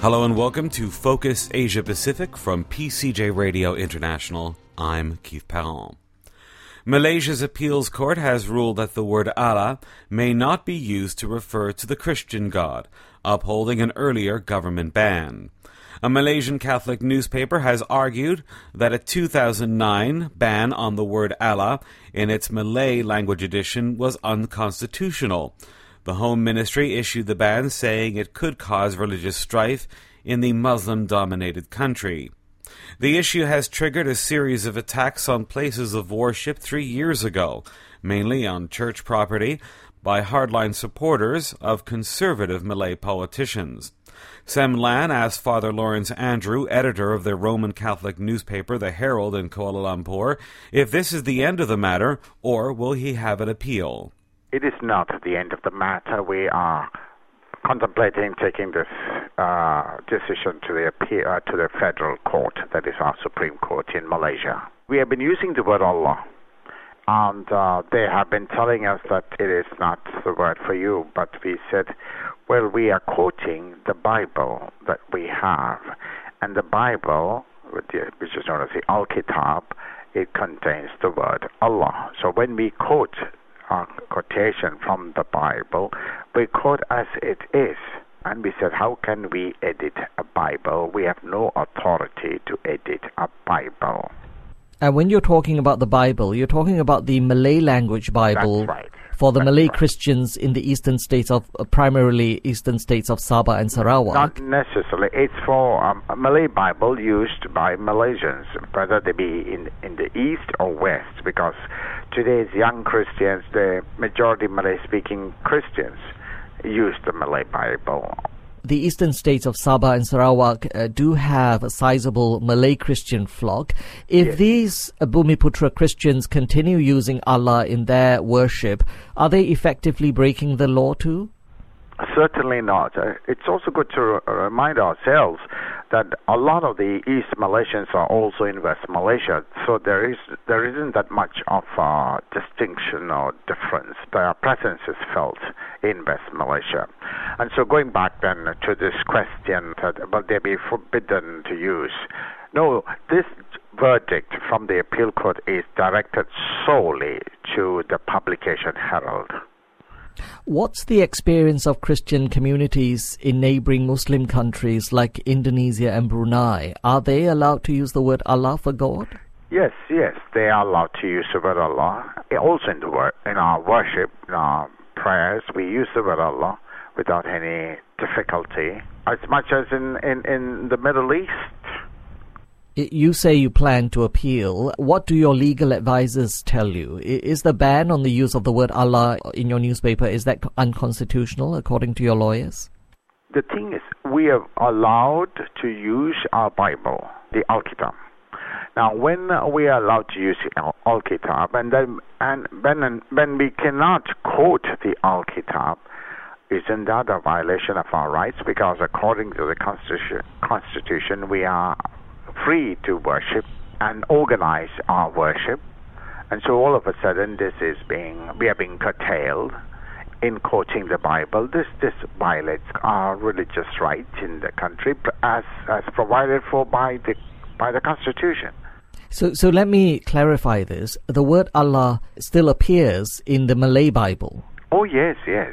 Hello and welcome to Focus Asia Pacific from PCJ Radio International. I'm Keith Perron. Malaysia's appeals court has ruled that the word Allah may not be used to refer to the Christian God, upholding an earlier government ban. A Malaysian Catholic newspaper has argued that a 2009 ban on the word Allah in its Malay language edition was unconstitutional. The Home Ministry issued the ban, saying it could cause religious strife in the Muslim-dominated country. The issue has triggered a series of attacks on places of worship 3 years ago, mainly on church property, by hardline supporters of conservative Malay politicians. Sam Lan asked Father Lawrence Andrew, editor of the Roman Catholic newspaper The Herald in Kuala Lumpur, if this is the end of the matter, or will he have an appeal? It is not the end of the matter. We are contemplating taking this decision to the federal court, that is our Supreme Court in Malaysia. We have been using the word Allah, and they have been telling us that it is not the word for you, but we said, well, we are quoting the Bible that we have, and the Bible, which is known as the Al-Kitab, it contains the word Allah. So when we quote a quotation from the Bible, we quote as it is. And we said, how can we edit a Bible? We have no authority to edit a Bible. And when you're talking about the Bible, you're talking about the Malay language Bible. That's right. For the Malay Christians in the eastern states of, primarily eastern states of Sabah and Sarawak. Not necessarily. It's for a Malay Bible used by Malaysians, whether they be in the east or west, because today's young Christians, the majority Malay-speaking Christians, use the Malay Bible. The eastern states of Sabah and Sarawak do have a sizable Malay Christian flock. If these Bumiputra Christians continue using Allah in their worship, are they effectively breaking the law too? Certainly not. It's also good to remind ourselves that a lot of the East Malaysians are also in West Malaysia, so there isn't that much of a distinction or difference. Their presence is felt in West Malaysia. And so going back then to this question, will they be forbidden to use? No, this verdict from the appeal court is directed solely to the publication Herald. What's the experience of Christian communities in neighboring Muslim countries like Indonesia and Brunei? Are they allowed to use the word Allah for God? Yes, they are allowed to use the word Allah. Also in our worship, in our prayers, we use the word Allah without any difficulty, as much as in the Middle East. You say you plan to appeal. What do your legal advisors tell you? Is the ban on the use of the word Allah in your newspaper, is that unconstitutional according to your lawyers? The thing is, we are allowed to use our Bible, the Al-Kitab. Now, when we are allowed to use the Al-Kitab, when we cannot quote the Al-Kitab, isn't that a violation of our rights? Because according to the Constitution, we are free to worship and organize our worship, and so all of a sudden we are being curtailed in quoting the Bible. This violates our religious rights in the country as provided for by the Constitution. So let me clarify this. The word Allah still appears in the Malay Bible. Oh yes.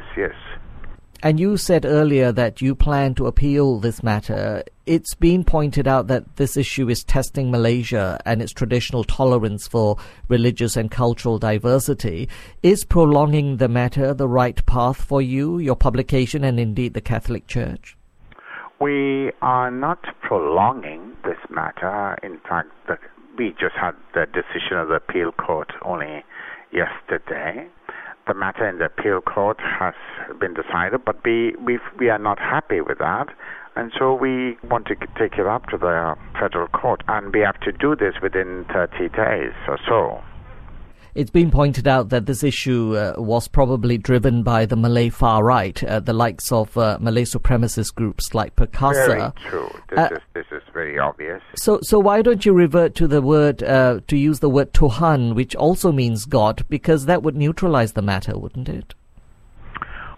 And you said earlier that you plan to appeal this matter. It's been pointed out that this issue is testing Malaysia and its traditional tolerance for religious and cultural diversity. Is prolonging the matter the right path for you, your publication, and indeed the Catholic Church? We are not prolonging this matter. In fact, we just had the decision of the appeal court only yesterday. The matter in the appeal court has been decided, but we are not happy with that, and so we want to take it up to the federal court, and we have to do this within 30 days or so. It's been pointed out that this issue was probably driven by the Malay far right, the likes of Malay supremacist groups like Perkasa. Very true. This is very obvious. So why don't you revert to the word, to use the word Tuhan, which also means God, because that would neutralize the matter, wouldn't it?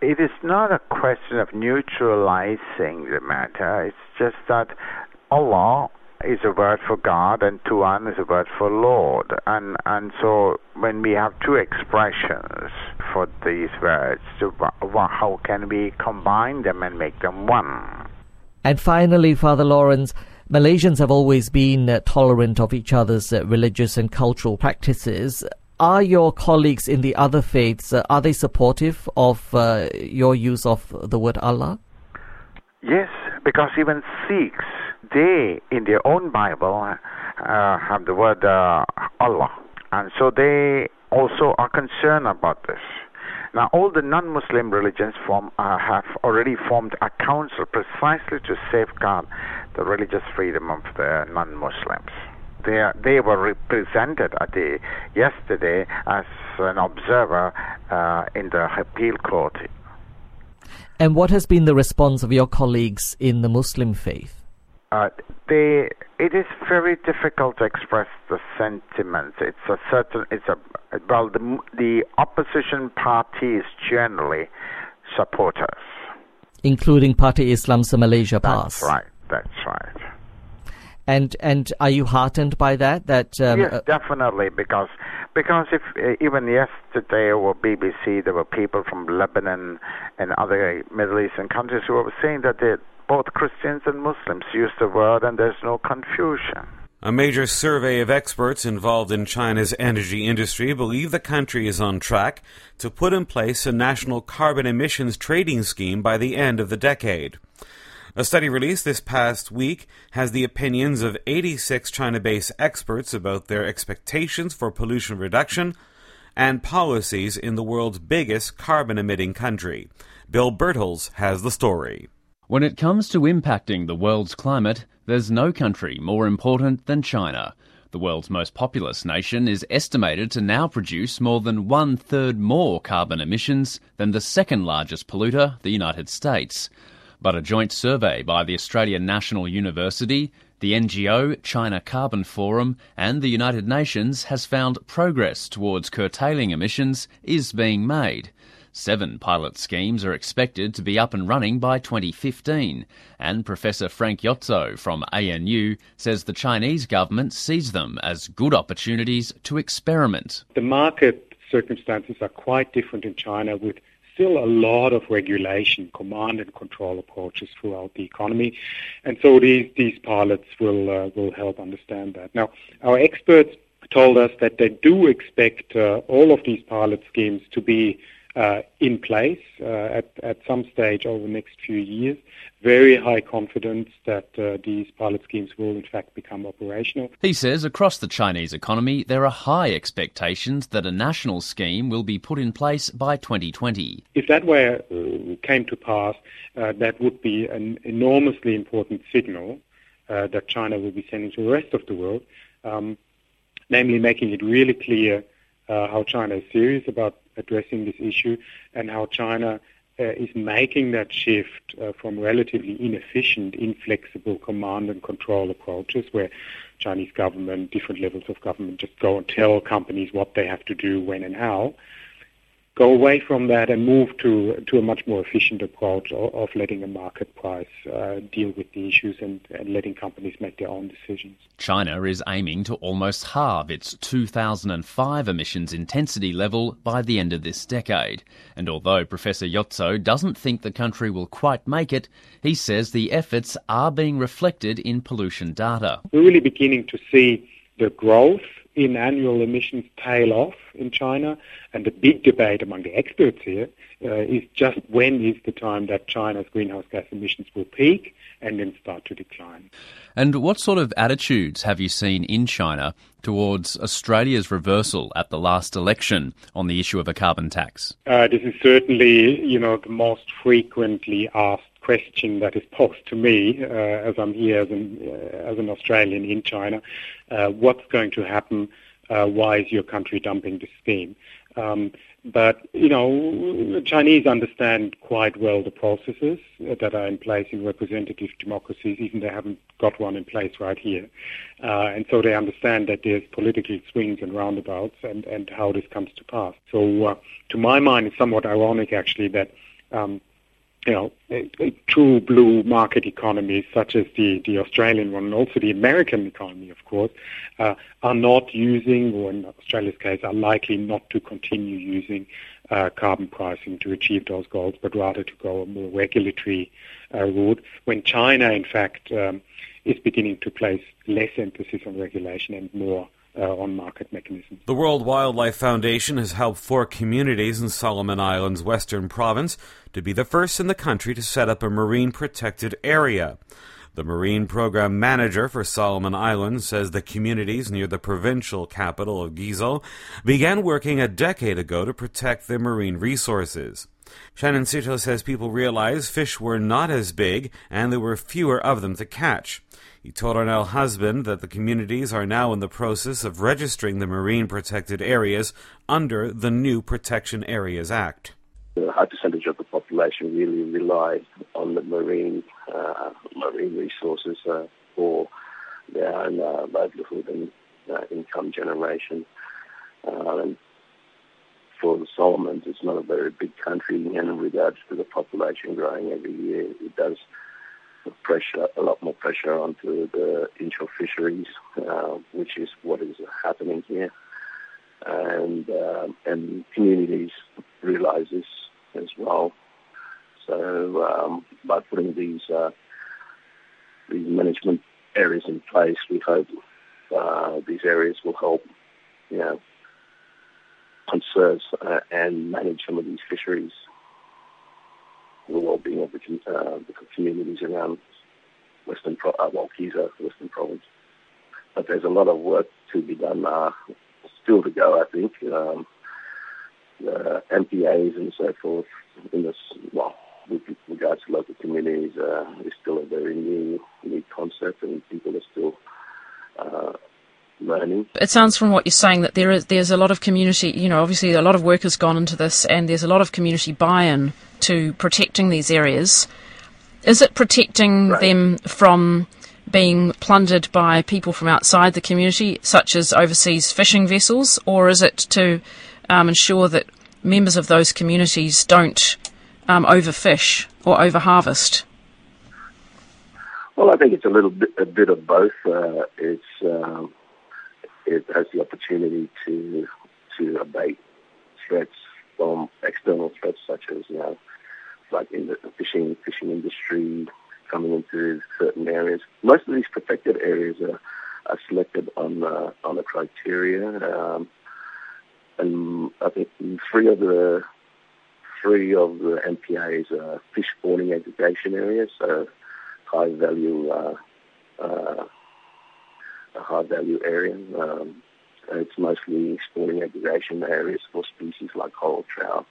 it is not a question of neutralizing the matter. It's just that Allah is a word for God and Tuan is a word for Lord. And so when we have two expressions for these words, how can we combine them and make them one? And finally, Father Lawrence, Malaysians have always been tolerant of each other's religious and cultural practices. Are your colleagues in the other faiths, are they supportive of your use of the word Allah? Yes, because even Sikhs, they, in their own Bible, have the word Allah. And so they also are concerned about this. Now, all the non-Muslim religions have already formed a council precisely to safeguard the religious freedom of the non-Muslims. They were represented yesterday as an observer in the appeal court. And what has been the response of your colleagues in the Muslim faith? It is very difficult to express the sentiments. The opposition parties generally support us, including Parti Islam Se-Malaysia PAS. That's right. And are you heartened by that? Yes, definitely, because if even yesterday over BBC there were people from Lebanon and other Middle Eastern countries who were saying that both Christians and Muslims use the word and there's no confusion. A major survey of experts involved in China's energy industry believe the country is on track to put in place a national carbon emissions trading scheme by the end of the decade. A study released this past week has the opinions of 86 China-based experts about their expectations for pollution reduction and policies in the world's biggest carbon-emitting country. Bill Birtles has the story. When it comes to impacting the world's climate, there's no country more important than China. The world's most populous nation is estimated to now produce more than 1/3 more carbon emissions than the second largest polluter, the United States. But a joint survey by the Australian National University, the NGO China Carbon Forum and the United Nations has found progress towards curtailing emissions is being made. 7 pilot schemes are expected to be up and running by 2015, and Professor Frank Yotzo from ANU says the Chinese government sees them as good opportunities to experiment. The market circumstances are quite different in China, with still a lot of regulation, command and control approaches throughout the economy, and so these pilots will help understand that. Now, our experts told us that they do expect all of these pilot schemes to be in place at some stage over the next few years. Very high confidence that these pilot schemes will in fact become operational. He says across the Chinese economy there are high expectations that a national scheme will be put in place by 2020. If that came to pass, that would be an enormously important signal that China will be sending to the rest of the world, namely making it really clear how China is serious about addressing this issue and how China is making that shift from relatively inefficient, inflexible command and control approaches where Chinese government, different levels of government just go and tell companies what they have to do, when and how. Go away from that and move to a much more efficient approach of letting a market price deal with the issues and letting companies make their own decisions. China is aiming to almost halve its 2005 emissions intensity level by the end of this decade. And although Professor Yotzo doesn't think the country will quite make it, he says the efforts are being reflected in pollution data. We're really beginning to see the growth in annual emissions tail off in China, and the big debate among the experts here is just when is the time that China's greenhouse gas emissions will peak and then start to decline. And what sort of attitudes have you seen in China towards Australia's reversal at the last election on the issue of a carbon tax? This is certainly, the most frequently asked question that is posed to me as I'm here as an Australian in China. What's going to happen? Why is your country dumping this scheme? But the Chinese understand quite well the processes that are in place in representative democracies, even they haven't got one in place right here. And so they understand that there's political swings and roundabouts and how this comes to pass. So to my mind, it's somewhat ironic, actually, that true blue market economies such as the Australian one and also the American economy, of course, are not using, or in Australia's case, are likely not to continue using carbon pricing to achieve those goals, but rather to go a more regulatory route. When China, in fact, is beginning to place less emphasis on regulation and more on market mechanisms. The World Wildlife Foundation has helped 4 communities in Solomon Islands' western province to be the first in the country to set up a marine protected area. The Marine Program Manager for Solomon Islands says the communities near the provincial capital of Gizo began working a decade ago to protect their marine resources. Shannon Sito says people realized fish were not as big and there were fewer of them to catch. He told Arnel Husband that the communities are now in the process of registering the marine protected areas under the new Protection Areas Act. A high percentage of the population really rely on the marine resources for their own livelihood and income generation. And for the Solomons, it's not a very big country, and in regards to the population growing every year, it does a lot more pressure onto the inshore fisheries, which is what is happening here. And communities realise this as well. So by putting these management areas in place, we hope these areas will help, conserve and manage some of these fisheries, the well-being of the communities around Gizo, Western Province. But there's a lot of work to be done still to go, I think. The MPAs and so forth in this, with regards to local communities, is still a very new concept, and people are still learning. It sounds from what you're saying that there's a lot of community, obviously a lot of work has gone into this, and there's a lot of community buy-in to protecting these areas. Is it protecting them from being plundered by people from outside the community, such as overseas fishing vessels, or is it to ensure that members of those communities don't overfish or overharvest? Well, I think it's a bit of both. It has the opportunity to abate threats from external threats, such as like in the fishing industry coming into certain areas. Most of these protected areas are selected on a criteria. And I think three of the MPAs are fish spawning aggregation areas, so high value area. It's mostly spawning aggregation areas for species like coral trout,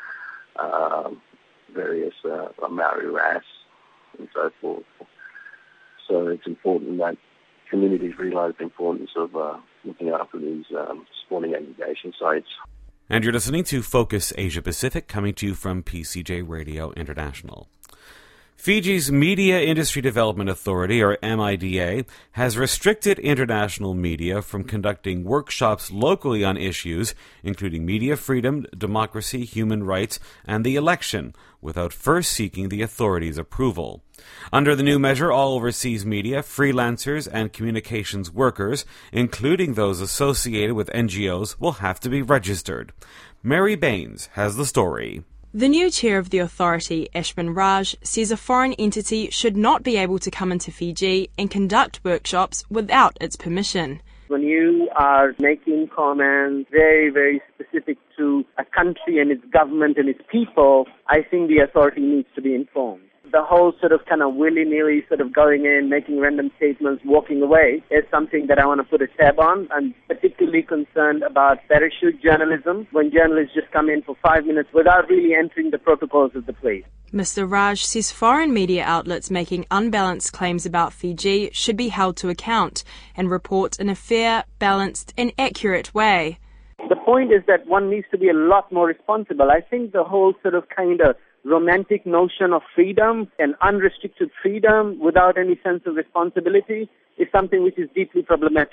various Maori wrasse, and so forth. So it's important that communities realise the importance of looking after these spawning aggregation sites. And you're listening to Focus Asia Pacific, coming to you from PCJ Radio International. Fiji's Media Industry Development Authority, or MIDA, has restricted international media from conducting workshops locally on issues including media freedom, democracy, human rights, and the election, without first seeking the authority's approval. Under the new measure, all overseas media, freelancers, and communications workers, including those associated with NGOs, will have to be registered. Mary Baines has the story. The new chair of the authority, Ashwin Raj, says a foreign entity should not be able to come into Fiji and conduct workshops without its permission. When you are making comments very, very specific to a country and its government and its people, I think the authority needs to be informed. The whole sort of kind of willy-nilly sort of going in, making random statements, walking away is something that I want to put a tab on. I'm particularly concerned about parachute journalism, when journalists just come in for 5 minutes without really entering the protocols of the place. Mr. Raj says foreign media outlets making unbalanced claims about Fiji should be held to account and report in a fair, balanced and accurate way. The point is that one needs to be a lot more responsible. I think the whole sort of kind of romantic notion of freedom and unrestricted freedom without any sense of responsibility is something which is deeply problematic.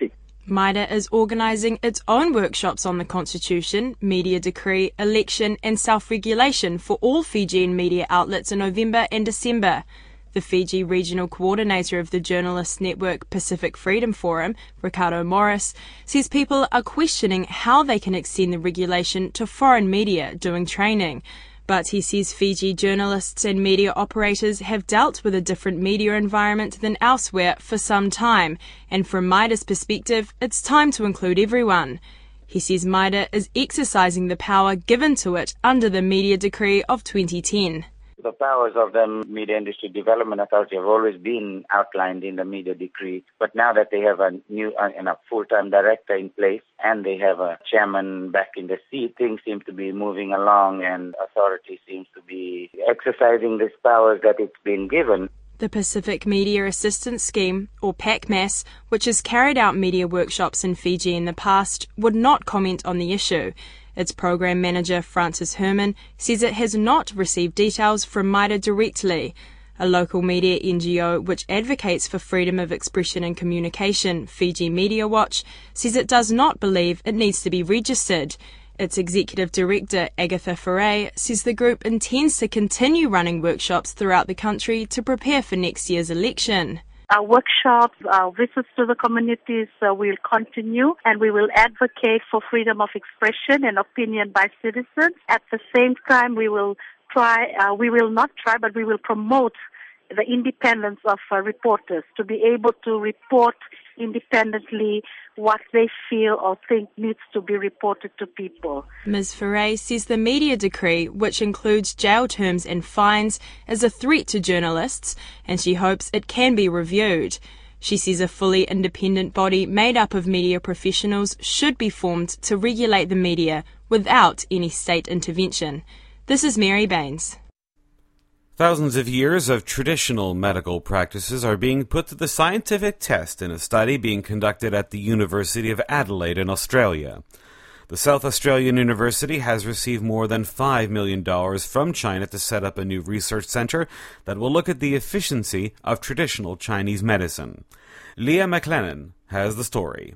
MITRE is organising its own workshops on the Constitution, media decree, election and self-regulation for all Fijian media outlets in November and December. The Fiji Regional Coordinator of the journalist network Pacific Freedom Forum, Ricardo Morris, says people are questioning how they can extend the regulation to foreign media doing training. But he says Fiji journalists and media operators have dealt with a different media environment than elsewhere for some time, and from MITRE's perspective, it's time to include everyone. He says MITRE is exercising the power given to it under the Media Decree of 2010. The powers of the Media Industry Development Authority have always been outlined in the Media Decree, but now that they have a new full-time director in place and they have a chairman back in the seat, things seem to be moving along and authority seems to be exercising these powers that it's been given. The Pacific Media Assistance Scheme, or PACMAS, which has carried out media workshops in Fiji in the past, would not comment on the issue. Its program manager, Francis Herman, says it has not received details from MITRE directly. A local media NGO which advocates for freedom of expression and communication, Fiji Media Watch, says it does not believe it needs to be registered. Its executive director, Agatha Faray, says the group intends to continue running workshops throughout the country to prepare for next year's election. Our workshops, our visits to the communities will continue, and we will advocate for freedom of expression and opinion by citizens. At the same time, we will promote the independence of reporters to be able to report independently what they feel or think needs to be reported to people. Ms. Faray says the Media Decree, which includes jail terms and fines, is a threat to journalists, and she hopes it can be reviewed. She says a fully independent body made up of media professionals should be formed to regulate the media without any state intervention. This is Mary Baines. Thousands of years of traditional medical practices are being put to the scientific test in a study being conducted at the University of Adelaide in Australia. The South Australian University has received more than $5 million from China to set up a new research centre that will look at the efficiency of traditional Chinese medicine. Leah McLennan has the story.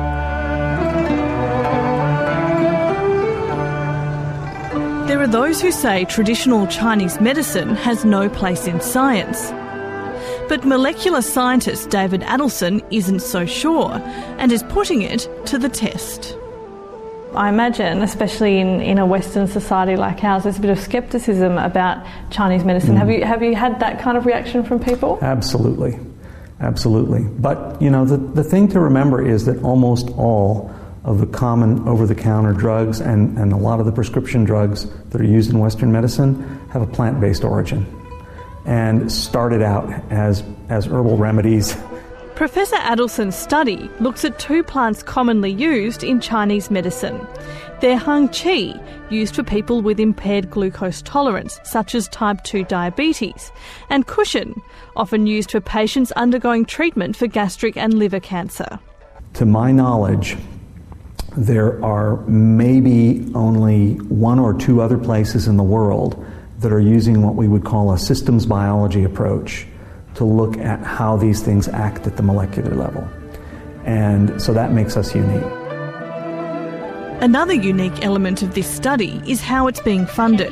There are those who say traditional Chinese medicine has no place in science. But molecular scientist David Adelson isn't so sure and is putting it to the test. I imagine, especially in a Western society like ours, there's a bit of scepticism about Chinese medicine. Have you had that kind of reaction from people? Absolutely. But, the thing to remember is that almost all of the common over-the-counter drugs and a lot of the prescription drugs that are used in Western medicine have a plant-based origin and started out as herbal remedies. Professor Adelson's study looks at two plants commonly used in Chinese medicine. They're hung qi, used for people with impaired glucose tolerance, such as type 2 diabetes, and cushion, often used for patients undergoing treatment for gastric and liver cancer. To my knowledge, there are maybe only one or two other places in the world that are using what we would call a systems biology approach to look at how these things act at the molecular level. And so that makes us unique. Another unique element of this study is how it's being funded.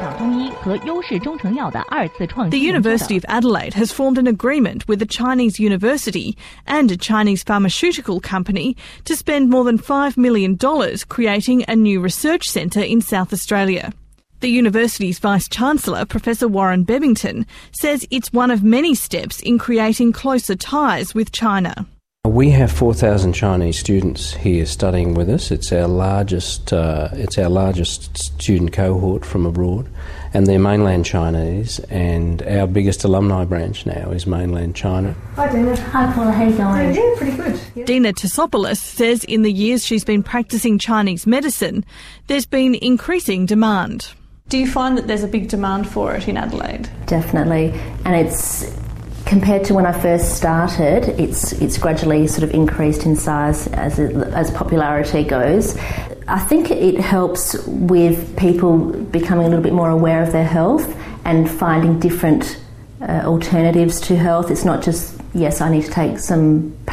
The University of Adelaide has formed an agreement with a Chinese university and a Chinese pharmaceutical company to spend more than $5 million creating a new research centre in South Australia. The university's Vice-Chancellor, Professor Warren Bebbington, says it's one of many steps in creating closer ties with China. We have 4,000 Chinese students here studying with us. It's our largest student cohort from abroad, and they're mainland Chinese. And our biggest alumni branch now is mainland China. Hi, Dina. Hi, Paula. How are you going? Yeah, pretty good. Yeah. Dina Tassopoulos says in the years she's been practising Chinese medicine, there's been increasing demand. Do you find that there's a big demand for it in Adelaide? Definitely, and it's compared to when I first started, it's gradually sort of increased in size as popularity goes. I think it helps with people becoming a little bit more aware of their health and finding different alternatives to health. It's not just, yes, I need to take some pain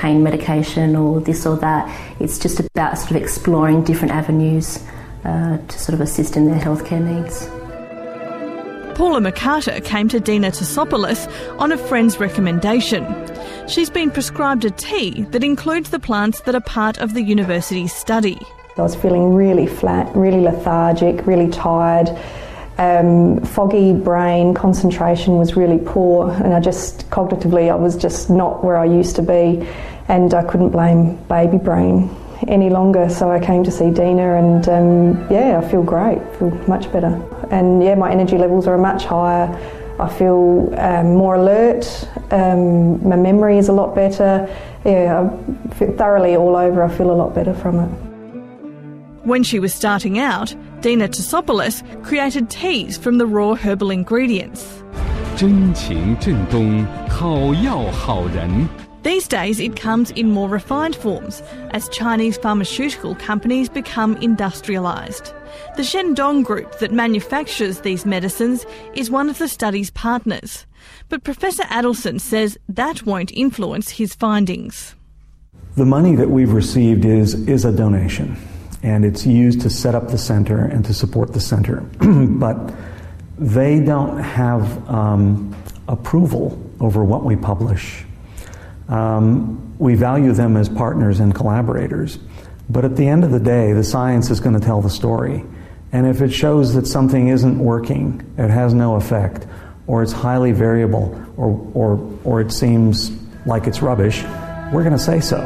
pain medication or this or that. It's just about sort of exploring different avenues to sort of assist in their healthcare needs. Paula McCarter came to Dina Tosopoulos on a friend's recommendation. She's been prescribed a tea that includes the plants that are part of the university's study. I was feeling really flat, really lethargic, really tired, foggy brain, concentration was really poor, and cognitively I was just not where I used to be, and I couldn't blame baby brain any longer, so I came to see Dina, and I feel great, feel much better. And my energy levels are much higher, I feel more alert, my memory is a lot better, I feel thoroughly all over, I feel a lot better from it. When she was starting out, Dina Tosopoulos created teas from the raw herbal ingredients. 真情正宗，好药好人。 These days it comes in more refined forms as Chinese pharmaceutical companies become industrialised. The Shendong Group that manufactures these medicines is one of the study's partners. But Professor Adelson says that won't influence his findings. The money that we've received is a donation, and it's used to set up the centre and to support the centre. But they don't have approval over what we publish. We value them as partners and collaborators, but at the end of the day, the science is going to tell the story. And if it shows that something isn't working, it has no effect, or it's highly variable, or it seems like it's rubbish, we're going to say so.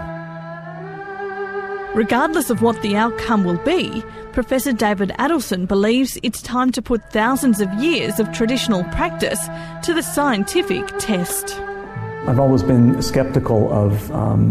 Regardless of what the outcome will be, Professor David Adelson believes it's time to put thousands of years of traditional practice to the scientific test. I've always been skeptical of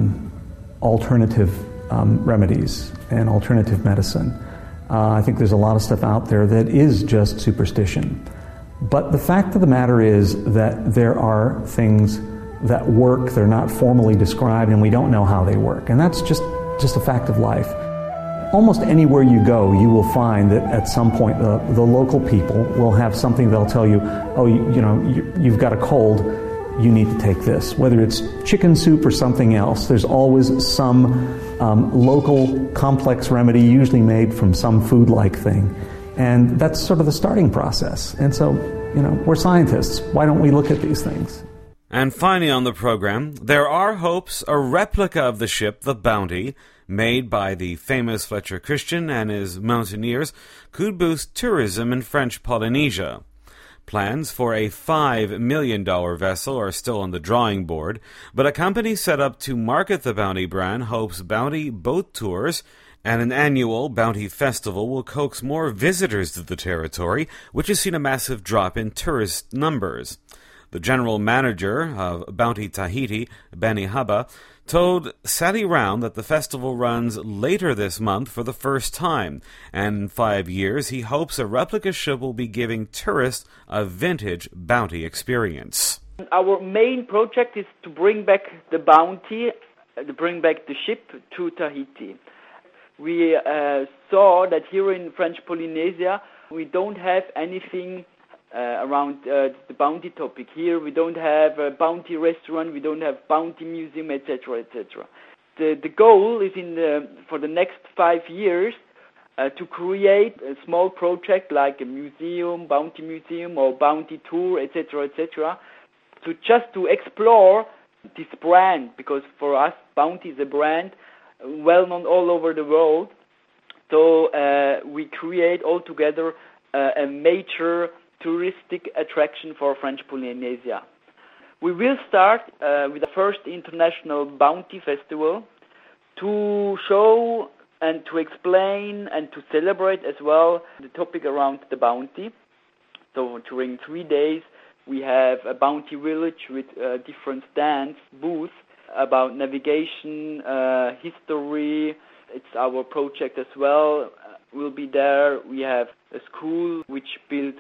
alternative remedies and alternative medicine. I think there's a lot of stuff out there that is just superstition. But the fact of the matter is that there are things that work, they're not formally described, and we don't know how they work. And that's just a fact of life. Almost anywhere you go, you will find that at some point the local people will have something they'll tell you, oh, you've got a cold, you need to take this. Whether it's chicken soup or something else, there's always some local complex remedy, usually made from some food-like thing. And that's sort of the starting process. And so, we're scientists. Why don't we look at these things? And finally on the program, there are hopes a replica of the ship, the Bounty, made by the famous Fletcher Christian and his mountaineers, could boost tourism in French Polynesia. Plans for a $5 million vessel are still on the drawing board, but a company set up to market the Bounty brand hopes Bounty boat tours and an annual Bounty Festival will coax more visitors to the territory, which has seen a massive drop in tourist numbers. The general manager of Bounty Tahiti, Benny Haba, told Sally Round that the festival runs later this month for the first time, and in 5 years he hopes a replica ship will be giving tourists a vintage Bounty experience. Our main project is to bring back the Bounty, to bring back the ship to Tahiti. We saw that here in French Polynesia we don't have anything around the Bounty topic. Here we don't have a Bounty restaurant, we don't have Bounty museum, etc., etc. The goal is for the next 5 years to create a small project like a museum, Bounty museum, or Bounty tour, etc., etc., to explore this brand, because for us Bounty is a brand well known all over the world. So we create altogether a major touristic attraction for French Polynesia. We will start with the first international Bounty Festival to show and to explain and to celebrate as well the topic around the Bounty. So during 3 days we have a Bounty village with different stands, booths about navigation, history. It's our project as well. We'll be there. We have a school which built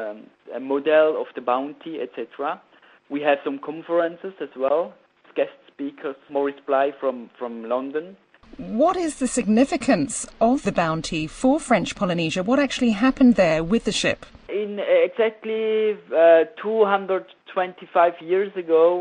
a model of the Bounty, etc. We have some conferences as well. Guest speakers, Maurice Bly from London. What is the significance of the Bounty for French Polynesia? What actually happened there with the ship? In exactly 225 years ago,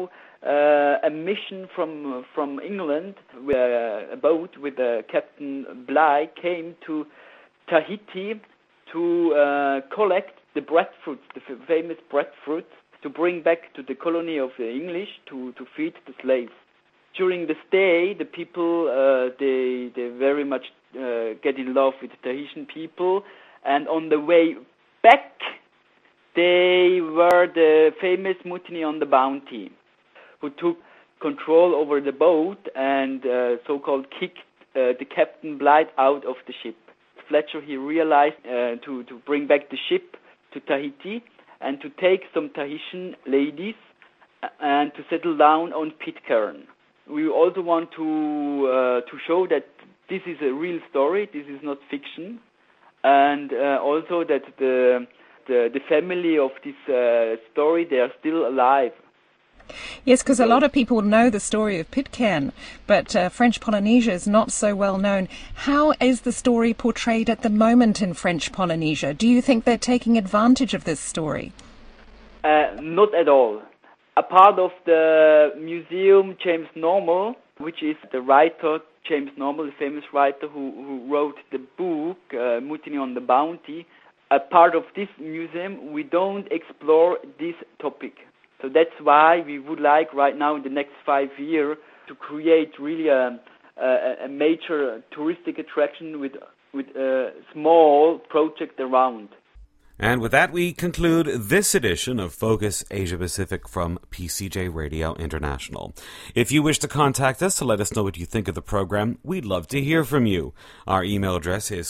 a mission from England, a boat with Captain Bligh came to Tahiti to collect the breadfruits, the famous breadfruits, to bring back to the colony of the English to feed the slaves. During the stay, the people they very much get in love with the Tahitian people, and on the way back, they were the famous Mutiny on the Bounty, who took control over the boat and so-called kicked the Captain Bligh out of the ship. Fletcher, he realized to bring back the ship to Tahiti and to take some Tahitian ladies and to settle down on Pitcairn. We also want to show that this is a real story, this is not fiction, and also that the family of this story, they are still alive. Yes, because a lot of people know the story of Pitcairn, but French Polynesia is not so well known. How is the story portrayed at the moment in French Polynesia? Do you think they're taking advantage of this story? Not at all. A part of the museum, James Normal, which is the writer, James Normal, the famous writer who wrote the book, Mutiny on the Bounty, a part of this museum, we don't explore this topic. So that's why we would like right now in the next 5 years to create really a major touristic attraction with a small project around. And with that, we conclude this edition of Focus Asia Pacific from PCJ Radio International. If you wish to contact us to let us know what you think of the program, we'd love to hear from you. Our email address is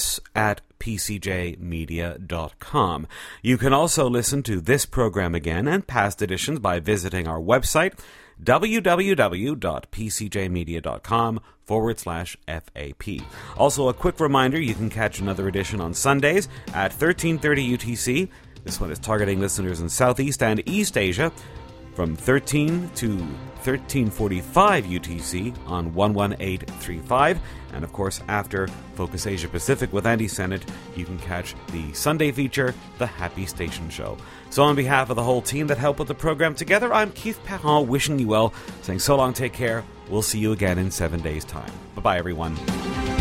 focus@pcjmedia.com. You can also listen to this program again and past editions by visiting our website, www.pcjmedia.com/FAP. Also, a quick reminder, you can catch another edition on Sundays at 1330 UTC. This one is targeting listeners in Southeast and East Asia from 13 to 1345 UTC on 11835. And of course, after Focus Asia Pacific with Andy Sennett, you can catch the Sunday feature, The Happy Station Show. So on behalf of the whole team that helped put the program together, I'm Keith Perron, wishing you well, saying so long, take care. We'll see you again in 7 days' time. Bye-bye, everyone.